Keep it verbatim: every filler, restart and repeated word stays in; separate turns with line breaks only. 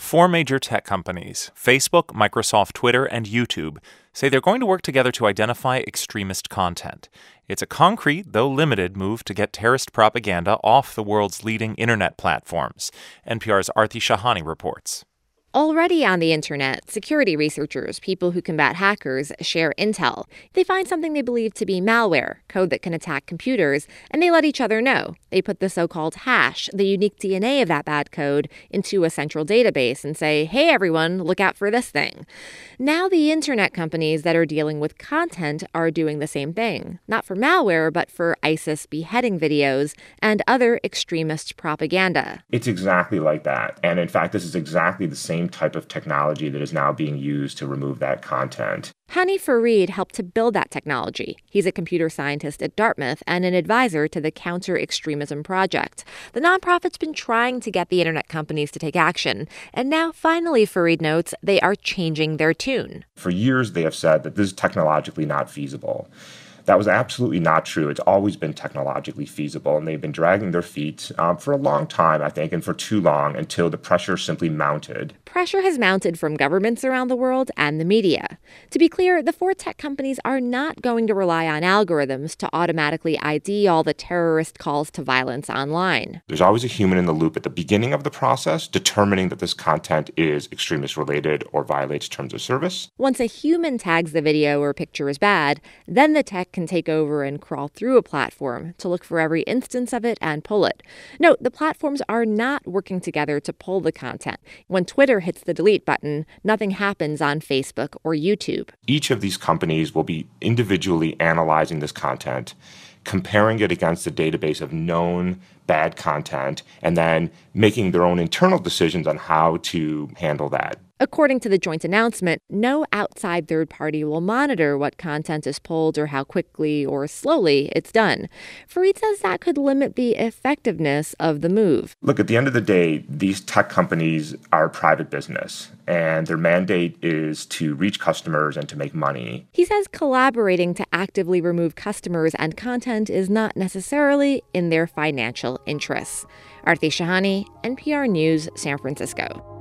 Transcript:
Four major tech companies, Facebook, Microsoft, Twitter, and YouTube, say they're going to work together to identify extremist content. It's a concrete, though limited, move to get terrorist propaganda off the world's leading internet platforms. N P R's Aarti Shahani reports.
Already on the internet, security researchers, people who combat hackers, share intel. They find something they believe to be malware, code that can attack computers, and they let each other know. They put the so-called hash, the unique D N A of that bad code, into a central database and say, hey, everyone, look out for this thing. Now the internet companies that are dealing with content are doing the same thing. Not for malware, but for ISIS beheading videos and other extremist propaganda.
It's exactly like that. And in fact, this is exactly the same type of technology that is now being used to remove that content.
Hani Farid helped to build that technology. He's a computer scientist at Dartmouth and an advisor to the Counter-Extremism Project. The nonprofit's been trying to get the internet companies to take action, and now finally, Farid notes, they are changing their tune.
For years, they have said that this is technologically not feasible. That was absolutely not true. It's always been technologically feasible, and they've been dragging their feet um, for a long time, I think, and for too long until the pressure simply mounted.
Pressure has mounted from governments around the world and the media. To be clear, the four tech companies are not going to rely on algorithms to automatically I D all the terrorist calls to violence online.
There's always a human in the loop at the beginning of the process, determining that this content is extremist-related or violates terms of service.
Once a human tags the video or picture as bad, then the tech can take over and crawl through a platform to look for every instance of it and pull it. Note, the platforms are not working together to pull the content. When Twitter hits the delete button, nothing happens on Facebook or YouTube.
Each of these companies will be individually analyzing this content, comparing it against a database of known bad content, and then making their own internal decisions on how to handle that.
According to the joint announcement, no outside third party will monitor what content is pulled or how quickly or slowly it's done. Farid says that could limit the effectiveness of the move.
Look, at the end of the day, these tech companies are a private business, and their mandate is to reach customers and to make money.
He says collaborating to actively remove customers and content is not necessarily in their financial interests. Aarti Shahani, N P R News, San Francisco.